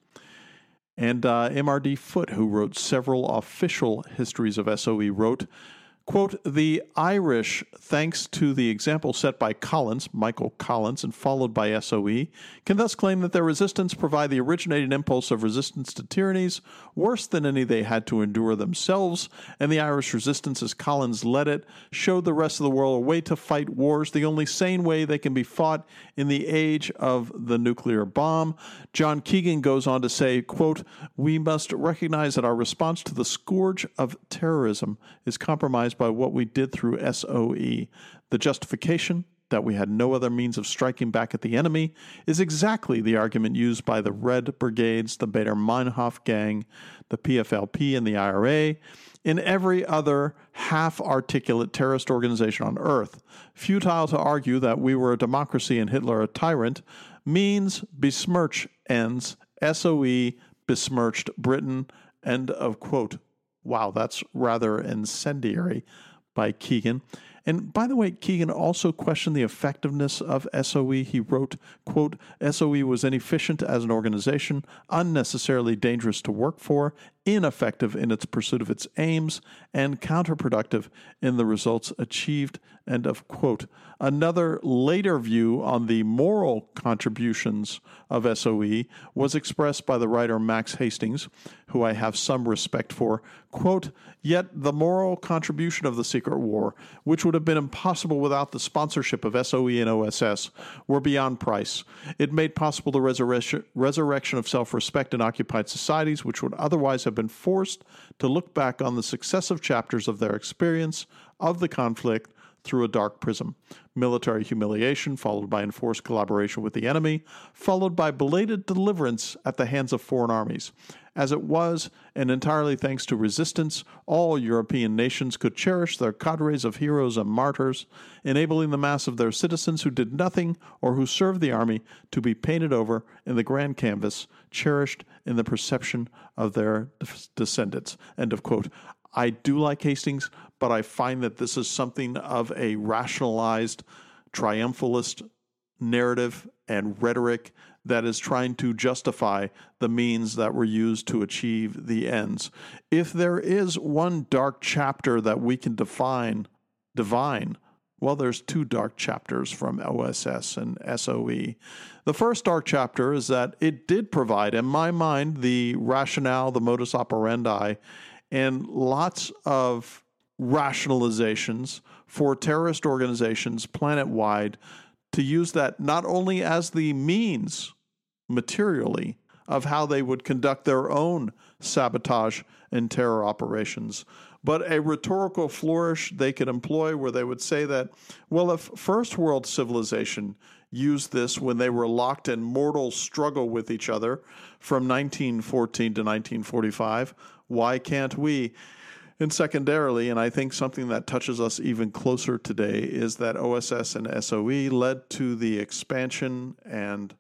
and uh, M R D Foote, who wrote several official histories of S O E, wrote, quote, "The Irish, thanks to the example set by Collins, Michael Collins, and followed by S O E, can thus claim that their resistance provide the originating impulse of resistance to tyrannies worse than any they had to endure themselves, and the Irish resistance, as Collins led it, showed the rest of the world a way to fight wars, the only sane way they can be fought in the age of the nuclear bomb." John Keegan goes on to say, quote, "We must recognize that our response to the scourge of terrorism is compromised by what we did through S O E. The justification that we had no other means of striking back at the enemy is exactly the argument used by the Red Brigades, the Baader Meinhof Gang, the P F L P, and the I R A, in every other half-articulate terrorist organization on earth. Futile to argue that we were a democracy and Hitler a tyrant means besmirch ends. S O E besmirched Britain." End of quote. Wow, that's rather incendiary by Keegan. And by the way, Keegan also questioned the effectiveness of S O E. He wrote, quote, "S O E was inefficient as an organization, unnecessarily dangerous to work for, ineffective in its pursuit of its aims, and counterproductive in the results achieved." End of quote. Another later view on the moral contributions of S O E was expressed by the writer Max Hastings, who I have some respect for. Quote, "Yet the moral contribution of the Secret War, which would have been impossible without the sponsorship of S O E and O S S, were beyond price. It made possible the resurrection, resurrection of self-respect in occupied societies, which would otherwise have been forced to look back on the successive chapters of their experience of the conflict through a dark prism. Military humiliation, followed by enforced collaboration with the enemy, followed by belated deliverance at the hands of foreign armies. As it was, and entirely thanks to resistance, all European nations could cherish their cadres of heroes and martyrs, enabling the mass of their citizens who did nothing or who served the army to be painted over in the grand canvas, cherished in the perception of their descendants." End of quote. I do like Hastings, but I find that this is something of a rationalized, triumphalist narrative and rhetoric that is trying to justify the means that were used to achieve the ends. If there is one dark chapter that we can define, divine, well, there's two dark chapters from O S S and S O E. The first dark chapter is that it did provide, in my mind, the rationale, the modus operandi, and lots of rationalizations for terrorist organizations planet-wide to use that not only as the means, materially, of how they would conduct their own sabotage and terror operations, but a rhetorical flourish they could employ where they would say that, well, if first world civilization used this when they were locked in mortal struggle with each other from nineteen fourteen to nineteen forty-five, why can't we? And secondarily, and I think something that touches us even closer today, is that O S S and S O E led to the expansion and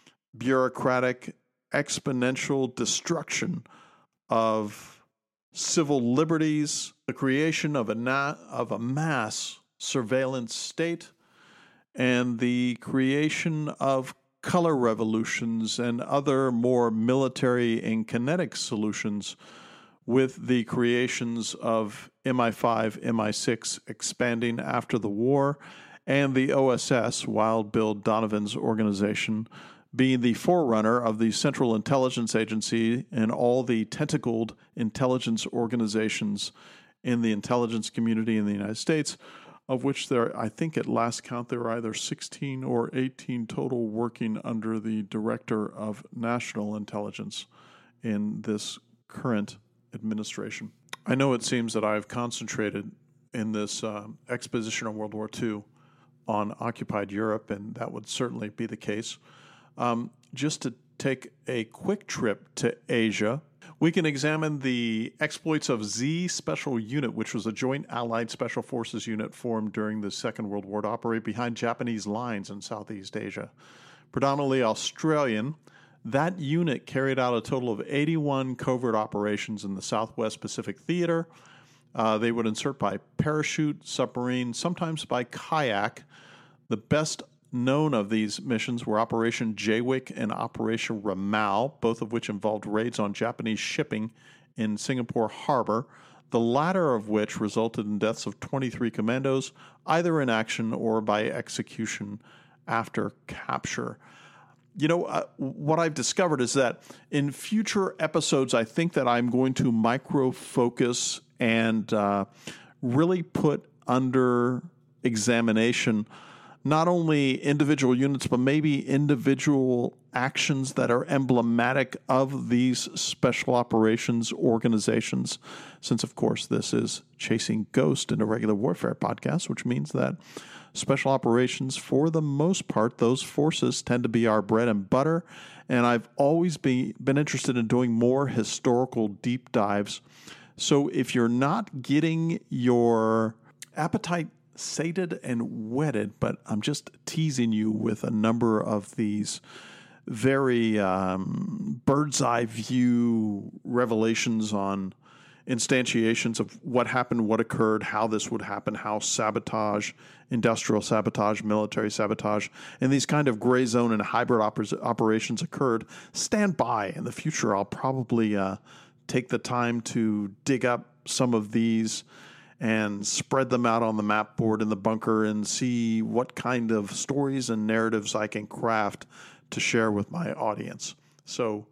bureaucratic exponential destruction of civil liberties, the creation of a na- of a mass surveillance state, and the creation of color revolutions and other more military and kinetic solutions, with the creations of M I five, M I six expanding after the war, and the O S S, Wild Bill Donovan's organization, being the forerunner of the Central Intelligence Agency and all the tentacled intelligence organizations in the intelligence community in the United States, of which there, I think at last count, there are either sixteen or eighteen total working under the Director of National Intelligence in this current administration. I know it seems that I've concentrated in this uh, exposition on World War Two on occupied Europe, and that would certainly be the case. Um, just to take a quick trip to Asia. We can examine the exploits of Z Special Unit, which was a joint Allied Special Forces unit formed during the Second World War to operate behind Japanese lines in Southeast Asia. Predominantly Australian, that unit carried out a total of eighty-one covert operations in the Southwest Pacific Theater. Uh, they would insert by parachute, submarine, sometimes by kayak. The best known of these missions were Operation Jaywick and Operation Ramal, both of which involved raids on Japanese shipping in Singapore Harbor, the latter of which resulted in deaths of twenty-three commandos, either in action or by execution after capture. You know, uh, what I've discovered is that in future episodes, I think that I'm going to micro-focus and uh, really put under examination not only individual units, but maybe individual actions that are emblematic of these special operations organizations. Since, of course, this is Chasing Ghost in a Regular Warfare podcast, which means that special operations, for the most part, those forces tend to be our bread and butter. And I've always be, been interested in doing more historical deep dives. So if you're not getting your appetite sated and whetted, but I'm just teasing you with a number of these very um, bird's eye view revelations on instantiations of what happened, what occurred, how this would happen, how sabotage, industrial sabotage, military sabotage, and these kind of gray zone and hybrid oper- operations occurred. Stand by. In the future, I'll probably uh, take the time to dig up some of these and spread them out on the map board in the bunker and see what kind of stories and narratives I can craft to share with my audience. So,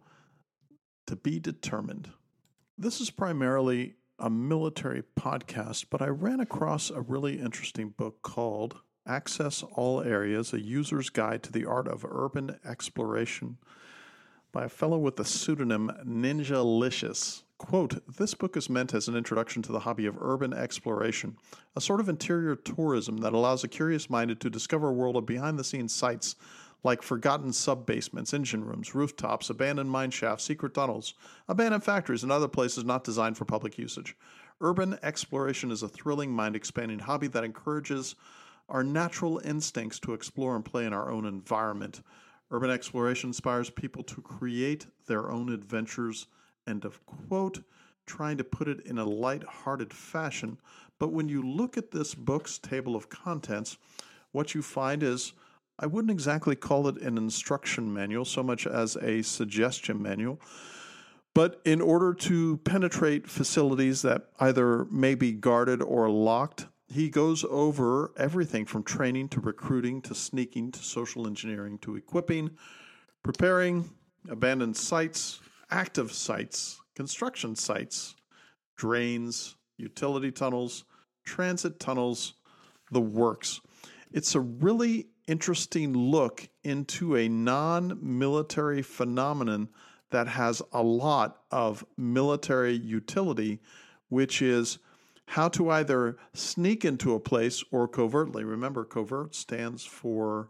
to be determined. This is primarily a military podcast, but I ran across a really interesting book called Access All Areas, A User's Guide to the Art of Urban Exploration by a fellow with the pseudonym Ninjalicious. Quote, this book is meant as an introduction to the hobby of urban exploration, a sort of interior tourism that allows a curious-minded to discover a world of behind-the-scenes sites like forgotten sub-basements, engine rooms, rooftops, abandoned mine shafts, secret tunnels, abandoned factories, and other places not designed for public usage. Urban exploration is a thrilling, mind-expanding hobby that encourages our natural instincts to explore and play in our own environment. Urban exploration inspires people to create their own adventures, end of quote, trying to put it in a light-hearted fashion. But when you look at this book's table of contents, what you find is, I wouldn't exactly call it an instruction manual so much as a suggestion manual. But in order to penetrate facilities that either may be guarded or locked, he goes over everything from training to recruiting to sneaking to social engineering to equipping, preparing, abandoned sites, active sites, construction sites, drains, utility tunnels, transit tunnels, the works. It's a really interesting look into a non-military phenomenon that has a lot of military utility, which is how to either sneak into a place or covertly. Remember, covert stands for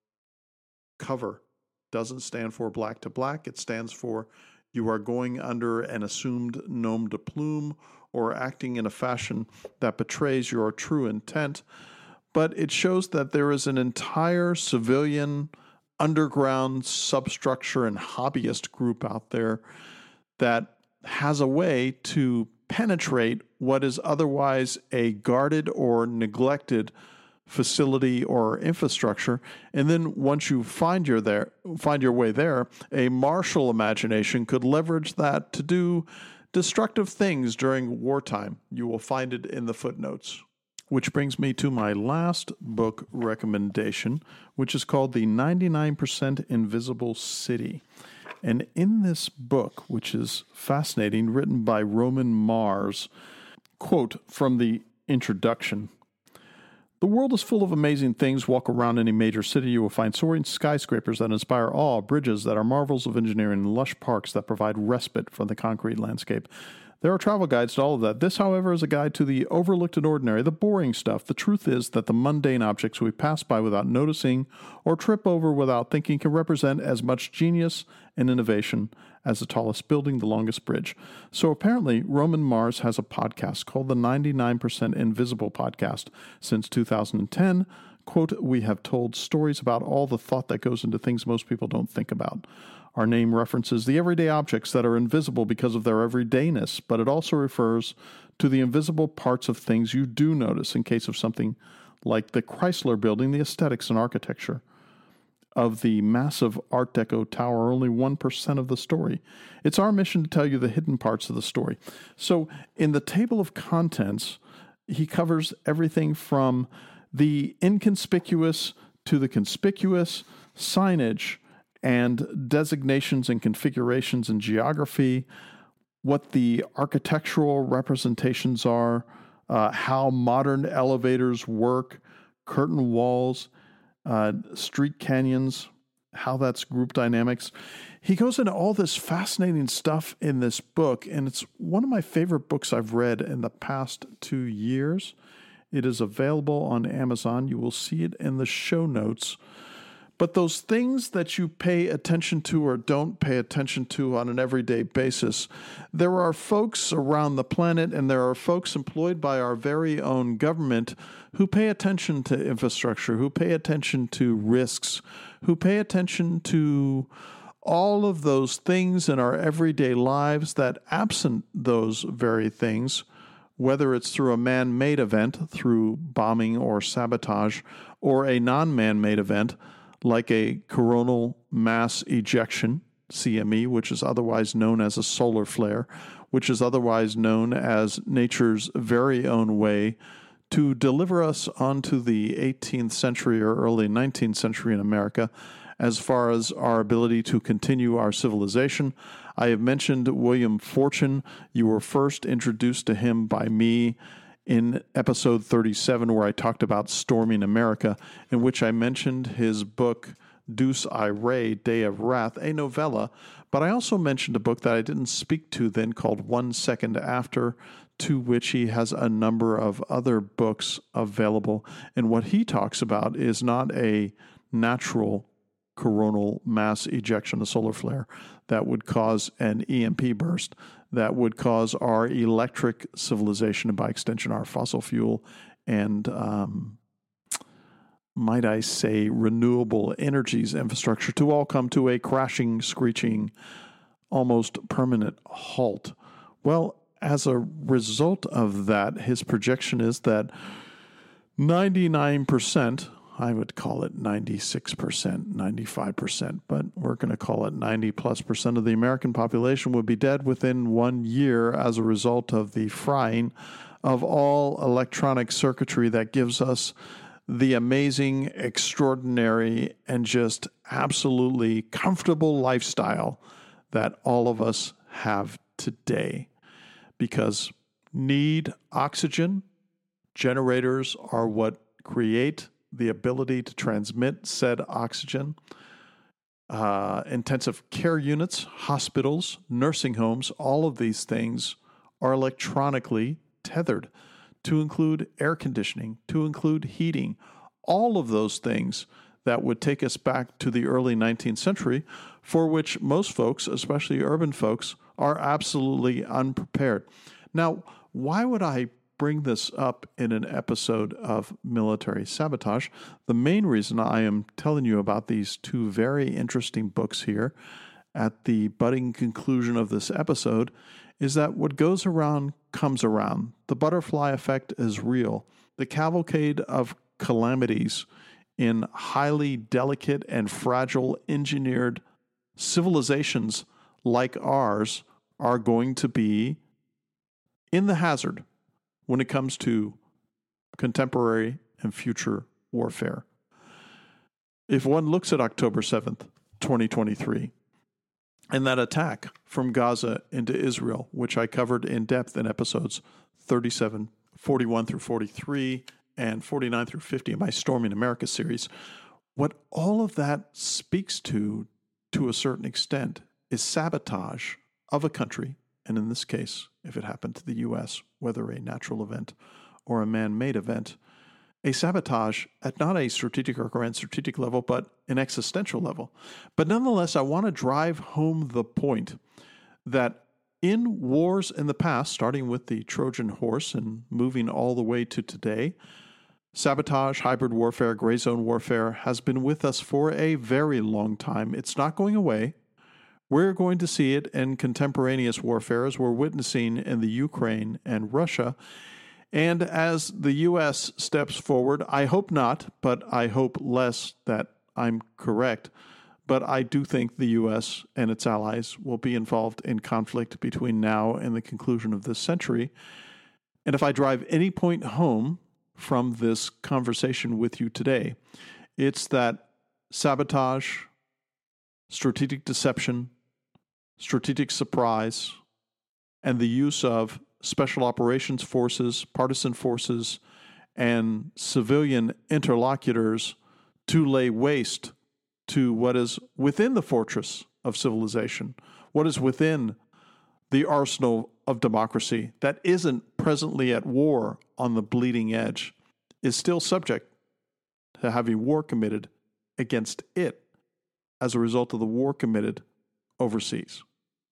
cover. Doesn't stand for black to black. It stands for you are going under an assumed nom de plume or acting in a fashion that betrays your true intent. But it shows that there is an entire civilian underground substructure and hobbyist group out there that has a way to penetrate what is otherwise a guarded or neglected facility or infrastructure. And then once you find your there, find your way there, a martial imagination could leverage that to do destructive things during wartime. You will find it in the footnotes. Which brings me to my last book recommendation, which is called The ninety-nine percent Invisible City. And in this book, which is fascinating, written by Roman Mars, quote from the introduction, the world is full of amazing things. Walk around any major city, you will find soaring skyscrapers that inspire awe, bridges that are marvels of engineering, and lush parks that provide respite from the concrete landscape. There are travel guides to all of that. This, however, is a guide to the overlooked and ordinary, the boring stuff. The truth is that the mundane objects we pass by without noticing or trip over without thinking can represent as much genius and innovation as the tallest building, the longest bridge. So apparently, Roman Mars has a podcast called the ninety-nine percent Invisible Podcast. Since two thousand ten, quote, we have told stories about all the thought that goes into things most people don't think about. Our name references the everyday objects that are invisible because of their everydayness, but it also refers to the invisible parts of things you do notice in case of something like the Chrysler Building, the aesthetics and architecture of the massive Art Deco tower are only one percent of the story. It's our mission to tell you the hidden parts of the story. So in the table of contents, he covers everything from the inconspicuous to the conspicuous, signage, and designations and configurations and geography, what the architectural representations are, uh, how modern elevators work, curtain walls, uh, street canyons, how that's group dynamics. He goes into all this fascinating stuff in this book, and it's one of my favorite books I've read in the past two years. It is available on Amazon. You will see it in the show notes. But those things that you pay attention to or don't pay attention to on an everyday basis, there are folks around the planet and there are folks employed by our very own government who pay attention to infrastructure, who pay attention to risks, who pay attention to all of those things in our everyday lives that, absent those very things, whether it's through a man-made event, through bombing or sabotage, or a non-man-made event, like a coronal mass ejection, C M E, which is otherwise known as a solar flare, which is otherwise known as nature's very own way to deliver us onto the eighteenth century or early nineteenth century in America as far as our ability to continue our civilization. I have mentioned William Fortune. You were first introduced to him by me in episode thirty-seven, where I talked about storming America, in which I mentioned his book, Deus Irae, Day of Wrath, a novella, but I also mentioned a book that I didn't speak to then called One Second After, to which he has a number of other books available. And what he talks about is not a natural coronal mass ejection, a solar flare, that would cause an E M P burst, that would cause our electric civilization, and by extension our fossil fuel and, um, might I say, renewable energies infrastructure to all come to a crashing, screeching, almost permanent halt. Well, as a result of that, his projection is that ninety-nine percent, I would call it ninety-six percent, ninety-five percent, but we're going to call it ninety plus percent of the American population would be dead within one year as a result of the frying of all electronic circuitry that gives us the amazing, extraordinary, and just absolutely comfortable lifestyle that all of us have today. Because need oxygen, generators are what create the ability to transmit said oxygen. Uh, intensive care units, hospitals, nursing homes, all of these things are electronically tethered to include air conditioning, to include heating, all of those things that would take us back to the early nineteenth century, for which most folks, especially urban folks, are absolutely unprepared. Now, why would I bring this up in an episode of Military Sabotage? The main reason I am telling you about these two very interesting books here at the budding conclusion of this episode is that what goes around comes around. The butterfly effect is real. The cavalcade of calamities in highly delicate and fragile engineered civilizations like ours are going to be in the hazard when it comes to contemporary and future warfare. If one looks at October seventh, twenty twenty-three, and that attack from Gaza into Israel, which I covered in depth in episodes thirty-seven, forty-one through forty-three, and forty-nine through fifty in my Storming America series, what all of that speaks to, to a certain extent, is sabotage of a country, and in this case, if it happened to the U S, whether a natural event or a man-made event. A sabotage at not a strategic or grand strategic level, but an existential level. But nonetheless, I want to drive home the point that in wars in the past, starting with the Trojan horse and moving all the way to today, sabotage, hybrid warfare, gray zone warfare has been with us for a very long time. It's not going away. We're going to see it in contemporaneous warfare as we're witnessing in the Ukraine and Russia. And as the U S steps forward, I hope not, but I hope less that I'm correct. But I do think the U S and its allies will be involved in conflict between now and the conclusion of this century. And if I drive any point home from this conversation with you today, it's that sabotage, strategic deception, strategic surprise, and the use of special operations forces, partisan forces, and civilian interlocutors to lay waste to what is within the fortress of civilization, what is within the arsenal of democracy that isn't presently at war on the bleeding edge, is still subject to having war committed against it as a result of the war committed overseas.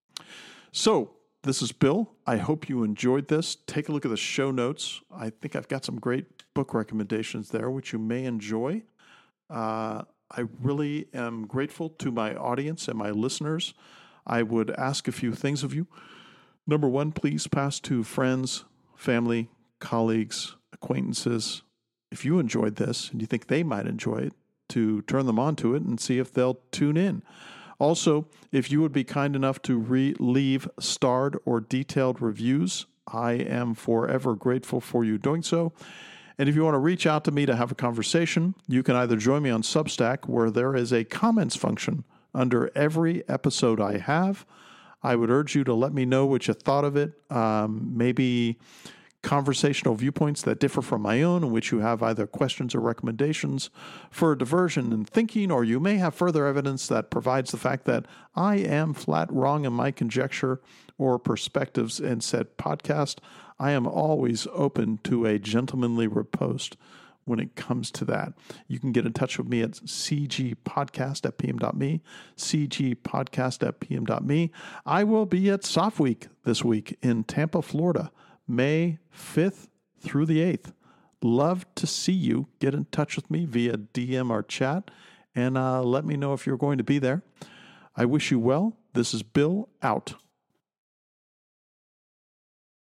So, this is Bill. I hope you enjoyed this. Take a look at the show notes. I think I've got some great book recommendations there, which you may enjoy. Uh, I really am grateful to my audience and my listeners. I would ask a few things of you. Number one, please pass to friends, family, colleagues, acquaintances. If you enjoyed this and you think they might enjoy it, to turn them on to it and see if they'll tune in. Also, if you would be kind enough to re- leave starred or detailed reviews, I am forever grateful for you doing so. And if you want to reach out to me to have a conversation, you can either join me on Substack, where there is a comments function under every episode I have. I would urge you to let me know what you thought of it. Um, maybe conversational viewpoints that differ from my own, in which you have either questions or recommendations for diversion in thinking, or you may have further evidence that provides the fact that I am flat wrong in my conjecture or perspectives in said podcast. I am always open to a gentlemanly riposte when it comes to that. You can get in touch with me at c g podcast at p m dot m e, c g podcast at p m dot m e. I will be at Soft Week this week in Tampa, Florida, May fifth through the eighth. Love to see you. Get in touch with me via D M or chat, and uh, let me know if you're going to be there. I wish you well. This is Bill out.